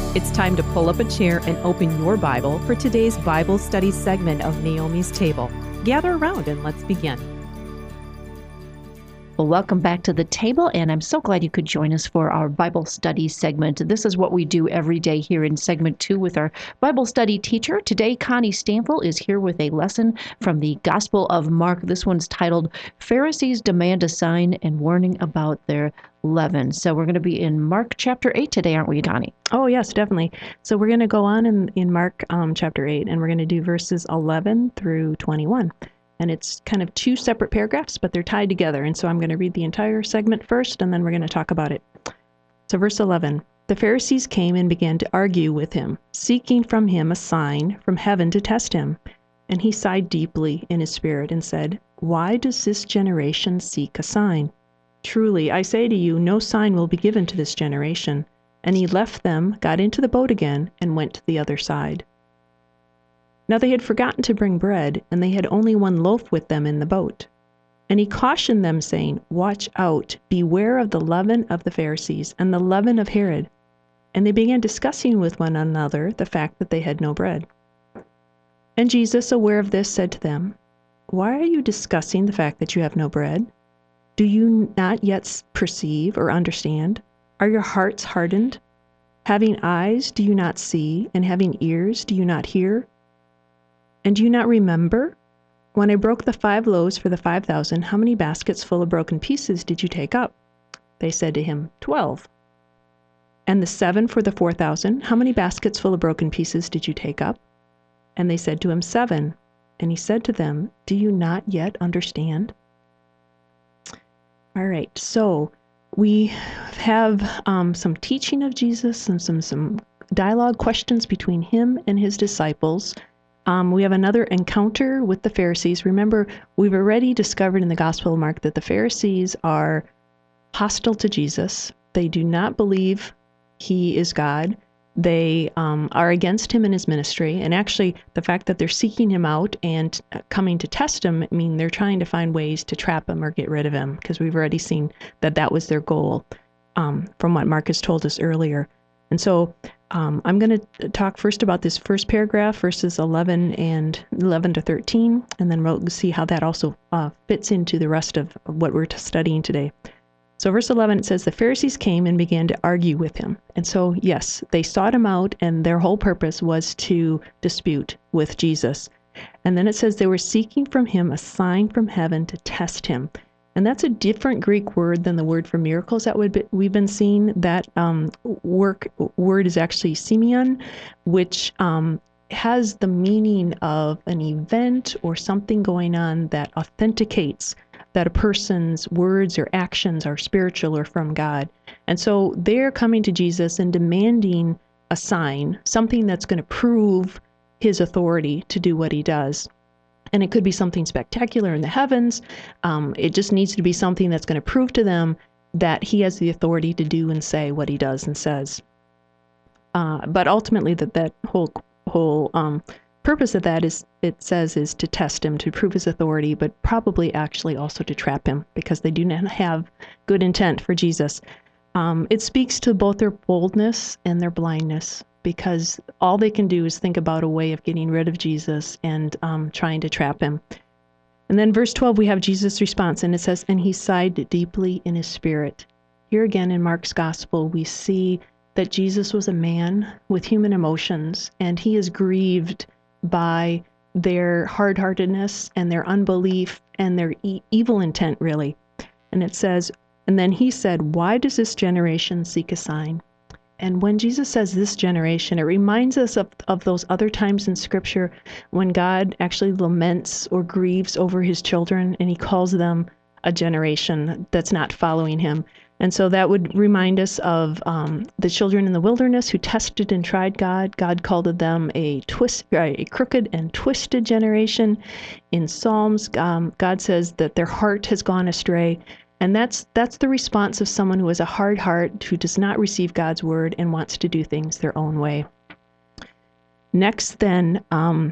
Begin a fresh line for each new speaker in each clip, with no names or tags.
It's time to pull up a chair and open your Bible for today's Bible study segment of Naomi's Table. Gather around and let's begin.
Well, welcome back to the table, and I'm so glad you could join us for our Bible study segment. This is what we do every day here in segment 2 with our Bible study teacher. Today, Connie Stanfill is here with a lesson from the Gospel of Mark. This one's titled, Pharisees Demand a Sign and Warning About Their Leaven. So we're going to be in Mark chapter 8 today, aren't we, Connie?
Oh, yes, definitely. So we're going to go on in Mark chapter 8, and we're going to do verses 11 through 21. And it's kind of two separate paragraphs, but they're tied together. And so I'm going to read the entire segment first, and then we're going to talk about it. So verse 11, the Pharisees came and began to argue with him, seeking from him a sign from heaven to test him. And he sighed deeply in his spirit and said, why does this generation seek a sign? Truly, I say to you, no sign will be given to this generation. And he left them, got into the boat again, and went to the other side. Now they had forgotten to bring bread, and they had only one loaf with them in the boat. And he cautioned them, saying, watch out, beware of the leaven of the Pharisees, and the leaven of Herod. And they began discussing with one another the fact that they had no bread. And Jesus, aware of this, said to them, why are you discussing the fact that you have no bread? Do you not yet perceive or understand? Are your hearts hardened? Having eyes, do you not see? And having ears, do you not hear? And do you not remember? When I broke the 5 loaves for the 5,000, how many baskets full of broken pieces did you take up? They said to him, 12. And the 7 for the 4,000, how many baskets full of broken pieces did you take up? And they said to him, 7. And he said to them, do you not yet understand? All right, so we have some teaching of Jesus and some dialogue questions between him and his disciples. We have another encounter with the Pharisees. Remember, we've already discovered in the Gospel of Mark that the Pharisees are hostile to Jesus. They do not believe he is God. They are against him in his ministry. And actually, the fact that they're seeking him out and coming to test him, I mean, they're trying to find ways to trap him or get rid of him, because we've already seen that that was their goal from what Mark has told us earlier. And so I'm going to talk first about this first paragraph, verses 11 to 13, and then we'll see how that also fits into the rest of what we're studying today. So verse 11, it says, the Pharisees came and began to argue with him. And so, yes, they sought him out, and their whole purpose was to dispute with Jesus. And then it says they were seeking from him a sign from heaven to test him. And that's a different Greek word than the word for miracles that we've been seeing. That word is actually semeion, which has the meaning of an event or something going on that authenticates that a person's words or actions are spiritual or from God. And so they're coming to Jesus and demanding a sign, something that's going to prove his authority to do what he does. And it could be something spectacular in the heavens. It just needs to be something that's going to prove to them that he has the authority to do and say what he does and says. But ultimately, that whole purpose of that is to test him, to prove his authority, but probably actually also to trap him, because they do not have good intent for Jesus. It speaks to both their boldness and their blindness, because all they can do is think about a way of getting rid of Jesus and trying to trap him. And then verse 12, we have Jesus' response, and it says, and he sighed deeply in his spirit. Here again in Mark's gospel, we see that Jesus was a man with human emotions, and he is grieved by their hard-heartedness and their unbelief and their evil intent, really. And it says, and then he said, why does this generation seek a sign? And when Jesus says this generation, it reminds us of those other times in Scripture when God actually laments or grieves over his children, and he calls them a generation that's not following him. And so that would remind us of the children in the wilderness who tested and tried God. God called them a crooked and twisted generation. In Psalms, God says that their heart has gone astray. And that's the response of someone who has a hard heart, who does not receive God's word and wants to do things their own way. Next, then,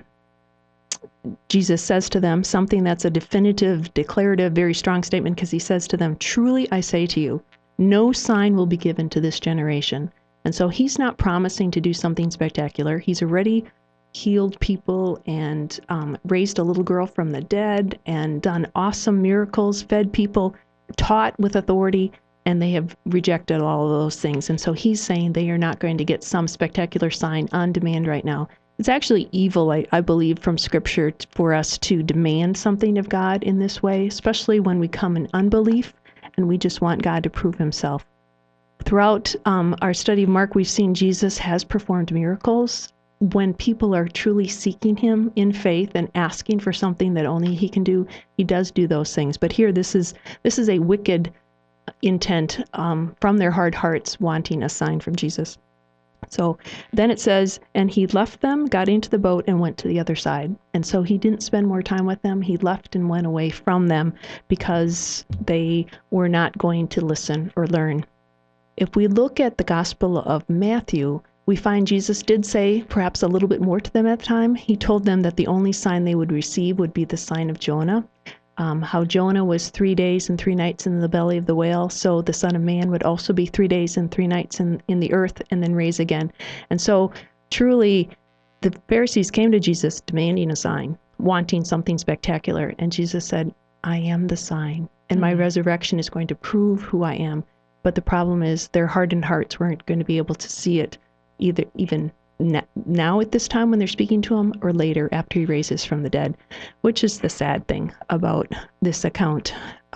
Jesus says to them something that's a definitive, declarative, very strong statement, because he says to them, truly I say to you, no sign will be given to this generation. And so he's not promising to do something spectacular. He's already healed people and raised a little girl from the dead and done awesome miracles, fed people, taught with authority, and they have rejected all of those things. And so he's saying they are not going to get some spectacular sign on demand right now. It's actually evil, I believe, from Scripture for us to demand something of God in this way, especially when we come in unbelief and we just want God to prove himself. Throughout our study of Mark, we've seen Jesus has performed miracles. When people are truly seeking him in faith and asking for something that only he can do, he does do those things. But here, this is a wicked intent from their hard hearts wanting a sign from Jesus. So then it says, and he left them, got into the boat, and went to the other side. And so he didn't spend more time with them. He left and went away from them because they were not going to listen or learn. If we look at the Gospel of Matthew, we find Jesus did say perhaps a little bit more to them at the time. He told them that the only sign they would receive would be the sign of Jonah. How Jonah was 3 days and 3 nights in the belly of the whale, so the Son of Man would also be 3 days and 3 nights in the earth and then rise again. And so truly, the Pharisees came to Jesus demanding a sign, wanting something spectacular. And Jesus said, I am the sign, and my resurrection is going to prove who I am. But the problem is their hardened hearts weren't going to be able to see it even now at this time when they're speaking to him, or later after he raises from the dead, which is the sad thing about this account.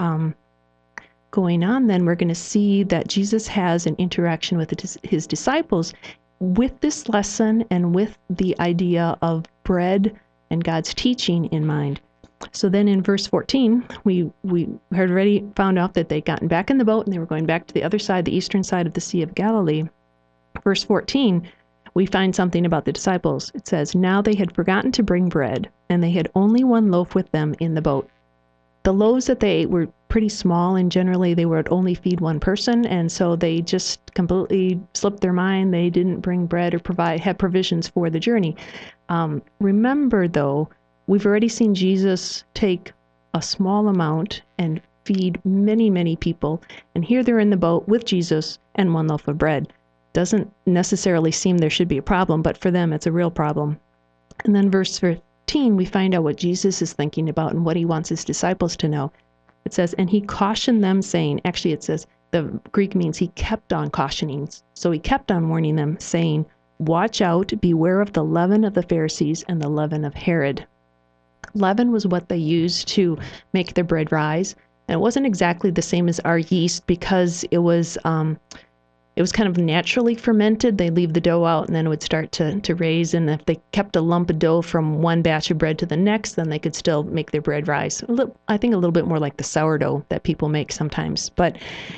Going on, then we're going to see that Jesus has an interaction with his disciples with this lesson and with the idea of bread and God's teaching in mind. So then in verse 14, we had already found out that they'd gotten back in the boat and they were going back to the other side, the eastern side of the Sea of Galilee. Verse 14, we find something about the disciples. It says, now they had forgotten to bring bread, and they had only one loaf with them in the boat. The loaves that they ate were pretty small, and generally they would only feed one person, and so they just completely slipped their mind. They didn't bring bread or have provisions for the journey. Remember, though, we've already seen Jesus take a small amount and feed many, many people, and here they're in the boat with Jesus and one loaf of bread. Doesn't necessarily seem there should be a problem, but for them it's a real problem. And then verse 15, we find out what Jesus is thinking about and what he wants his disciples to know. It says, and he cautioned them saying, actually it says, the Greek means he kept on cautioning. So he kept on warning them saying, watch out, beware of the leaven of the Pharisees and the leaven of Herod. Leaven was what they used to make their bread rise. And it wasn't exactly the same as our yeast because it was kind of naturally fermented. They leave the dough out and then it would start to raise. And if they kept a lump of dough from one batch of bread to the next, then they could still make their bread rise. I think a little bit more like the sourdough that people make sometimes. But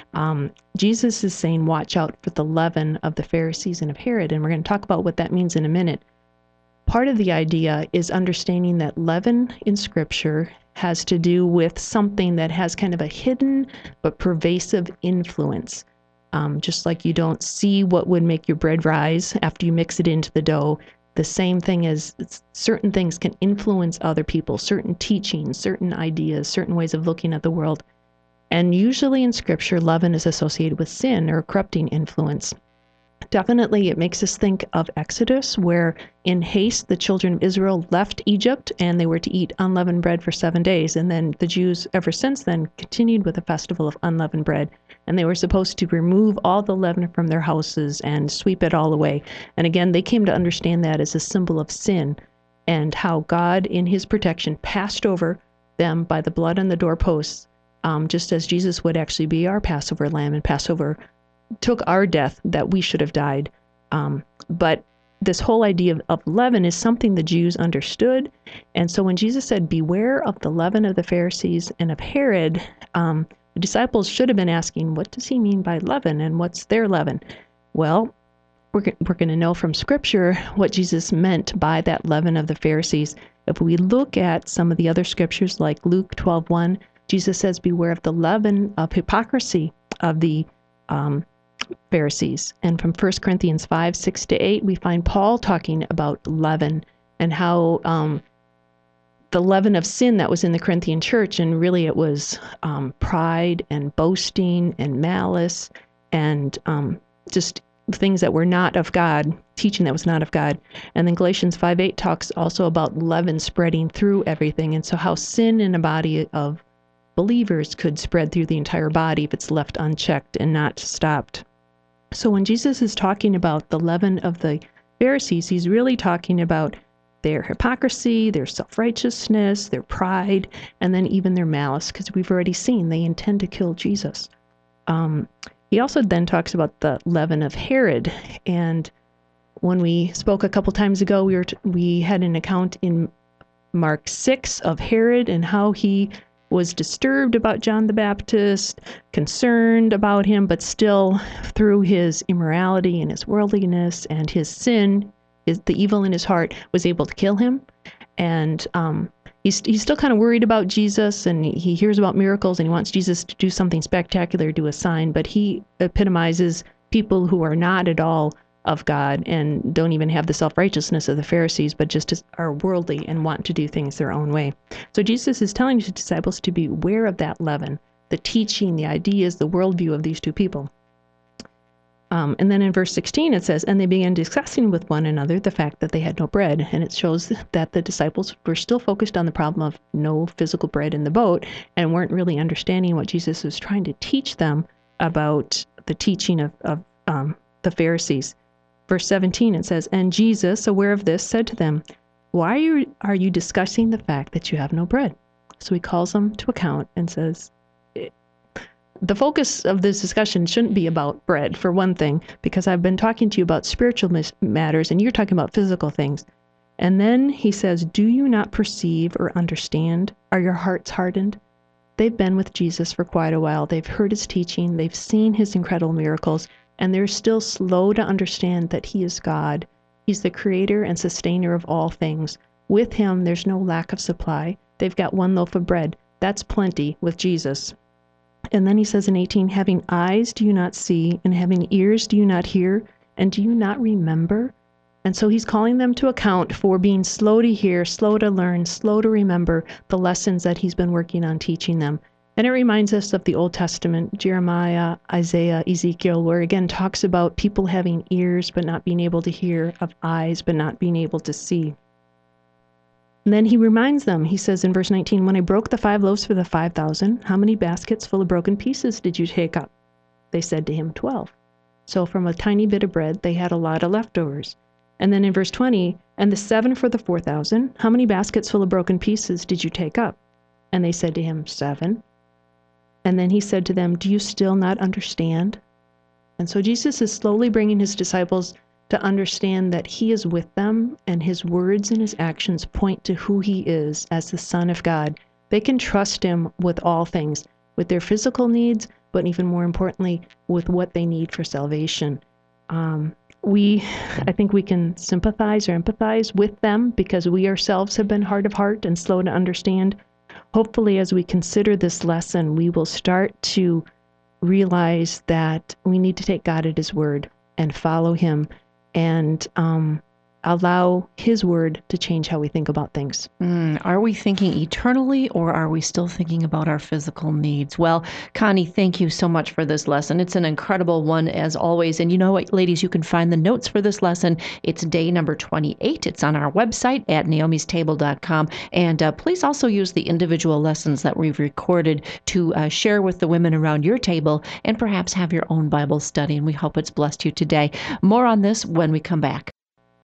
Jesus is saying, watch out for the leaven of the Pharisees and of Herod. And we're going to talk about what that means in a minute. Part of the idea is understanding that leaven in Scripture has to do with something that has kind of a hidden but pervasive influence. Just like you don't see what would make your bread rise after you mix it into the dough, the same thing is certain things can influence other people, certain teachings, certain ideas, certain ways of looking at the world. And usually in Scripture, leaven is associated with sin or corrupting influence. Definitely, it makes us think of Exodus, where in haste, the children of Israel left Egypt and they were to eat unleavened bread for 7 days. And then the Jews, ever since then, continued with the festival of unleavened bread. And they were supposed to remove all the leaven from their houses and sweep it all away. And again, they came to understand that as a symbol of sin and how God, in his protection, passed over them by the blood on the doorposts, just as Jesus would actually be our Passover lamb and Passover took our death that we should have died. But this whole idea of leaven is something the Jews understood. And so when Jesus said, beware of the leaven of the Pharisees and of Herod, the disciples should have been asking, what does he mean by leaven and what's their leaven? Well, we're going to know from Scripture what Jesus meant by that leaven of the Pharisees. If we look at some of the other scriptures like Luke 12:1, Jesus says, beware of the leaven of hypocrisy of the Pharisees. And from 1 Corinthians 5:6-8, we find Paul talking about leaven and how the leaven of sin that was in the Corinthian church, and really it was pride and boasting and malice and just things that were not of God, teaching that was not of God. And then Galatians 5:8 talks also about leaven spreading through everything. And so how sin in a body of believers could spread through the entire body if it's left unchecked and not stopped. So when Jesus is talking about the leaven of the Pharisees, he's really talking about their hypocrisy, their self-righteousness, their pride, and then even their malice, because we've already seen they intend to kill Jesus. He also then talks about the leaven of Herod. And when we spoke a couple times ago, we had an account in Mark 6 of Herod and how he was disturbed about John the Baptist, concerned about him, but still through his immorality and his worldliness and his sin, the evil in his heart, was able to kill him. And he's still kind of worried about Jesus, and he hears about miracles, and he wants Jesus to do something spectacular, do a sign, but he epitomizes people who are not at all of God and don't even have the self-righteousness of the Pharisees, but just are worldly and want to do things their own way. So Jesus is telling his disciples to be aware of that leaven, the teaching, the ideas, the worldview of these two people. And then in verse 16 it says, and they began discussing with one another the fact that they had no bread. And it shows that the disciples were still focused on the problem of no physical bread in the boat and weren't really understanding what Jesus was trying to teach them about the teaching of the Pharisees. Verse 17, it says, and Jesus, aware of this, said to them, why are you discussing the fact that you have no bread? So he calls them to account and says, the focus of this discussion shouldn't be about bread, for one thing, because I've been talking to you about spiritual matters and you're talking about physical things. And then he says, do you not perceive or understand? Are your hearts hardened? They've been with Jesus for quite a while. They've heard his teaching. They've seen his incredible miracles. And they're still slow to understand that he is God. He's the creator and sustainer of all things. With him, there's no lack of supply. They've got one loaf of bread. That's plenty with Jesus. And then he says in 18, having eyes do you not see, and having ears do you not hear, and do you not remember? And so he's calling them to account for being slow to hear, slow to learn, slow to remember the lessons that he's been working on teaching them. And it reminds us of the Old Testament, Jeremiah, Isaiah, Ezekiel, where again talks about people having ears but not being able to hear, of eyes but not being able to see. And then he reminds them, he says in verse 19, when I broke the 5 loaves for the 5,000, how many baskets full of broken pieces did you take up? They said to him, 12. So from a tiny bit of bread, they had a lot of leftovers. And then in verse 20, and the 7 for the 4,000, how many baskets full of broken pieces did you take up? And they said to him, 7. And then he said to them, do you still not understand? And so Jesus is slowly bringing his disciples to understand that he is with them, and his words and his actions point to who he is as the Son of God. They can trust him with all things, with their physical needs, but even more importantly, with what they need for salvation. I think we can sympathize or empathize with them because we ourselves have been hard of heart and slow to understand. Hopefully, as we consider this lesson, we will start to realize that we need to take God at his word and follow him and allow his word to change how we think about things.
Are we thinking eternally, or are we still thinking about our physical needs? Well, Connie, thank you so much for this lesson. It's an incredible one, as always. And you know what, ladies, you can find the notes for this lesson. It's day number 28. It's on our website at naomistable.com. And please also use the individual lessons that we've recorded to share with the women around your table and perhaps have your own Bible study. And we hope it's blessed you today. More on this when we come back.